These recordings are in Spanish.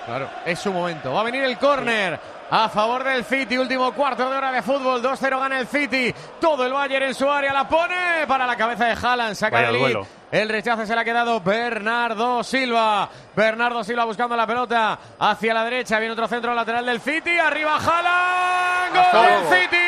Claro, es su momento. Va a venir el córner a favor del City. Último cuarto de hora de fútbol. 2-0 gana el City. Todo el Bayern en su área. La pone para la cabeza de Haaland. Saca el lead. El rechace se le ha quedado Bernardo Silva. Bernardo Silva buscando la pelota hacia la derecha. Viene otro centro lateral del City. Arriba Haaland. ¡Gol del City!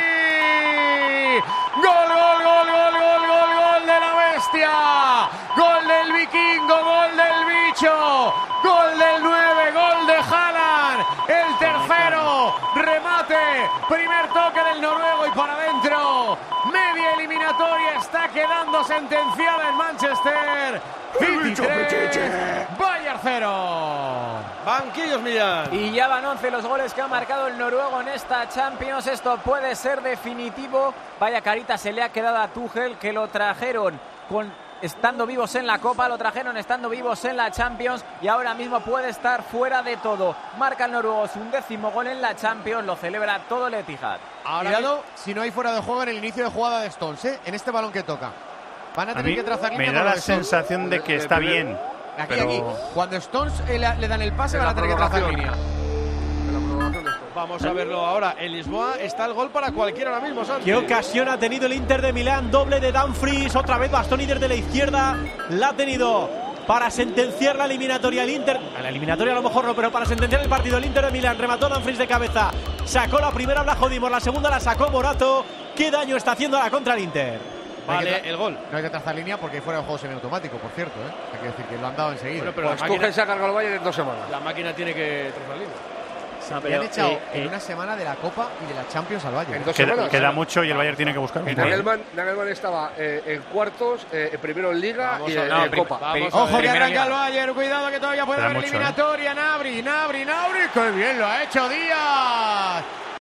¡Gol, gol, gol, gol, gol, gol, gol de la bestia! ¡Gol del vikingo! ¡Gol del bicho! ¡Gol del 9! ¡Gol de Haaland! El tercero. Remate. Primer toque del noruego y para adentro. Media eliminatoria está quedando sentenciada en Manchester. City 3, Bayern 0. Banquillos, Millán. Y ya van 11 los goles que ha marcado el noruego en esta Champions. Esto puede ser definitivo. Vaya carita se le ha quedado a Tuchel, que lo trajeron estando vivos en la Copa, lo trajeron estando vivos en la Champions y ahora mismo puede estar fuera de todo. Marca el noruego su 10º gol en la Champions, lo celebra todo el Etihad. Cuidado si no hay fuera de juego en el inicio de jugada de Stones, en este balón que toca. Van a tener que trazar línea. Me da la sensación de que está bien. Aquí. Cuando Stones le dan el pase van a tener que trazar línea. Vamos a verlo ahora. En Lisboa está el gol para cualquiera ahora mismo, Santi. ¿Qué ocasión ha tenido el Inter de Milán? Doble de Dumfries. Otra vez Bastoni desde la izquierda. La ha tenido para sentenciar la eliminatoria. El Inter, a la eliminatoria a lo mejor no, pero para sentenciar el partido. El Inter de Milán remató Dumfries de cabeza. Sacó la primera Blajo Dimos, la segunda la sacó Morato. ¿Qué daño está haciendo la contra el Inter? Vale, el gol. No hay que trazar línea porque hay fuera de juego semiautomático, por cierto. Hay que decir que lo han dado enseguida. Bueno, pero pues Tuchel se ha cargado el Bayern en 2 semanas. La máquina tiene que trazar línea. Le han echado en una semana de la Copa y de la Champions al Bayern. En 2 semanas. Queda mucho y el Bayern tiene que buscar un Nagelsmann estaba en cuartos, primero en Liga y en Copa. Ojo que arranca el Bayern, cuidado que todavía puede haber eliminatoria. Nabri, ¡qué bien lo ha hecho Díaz!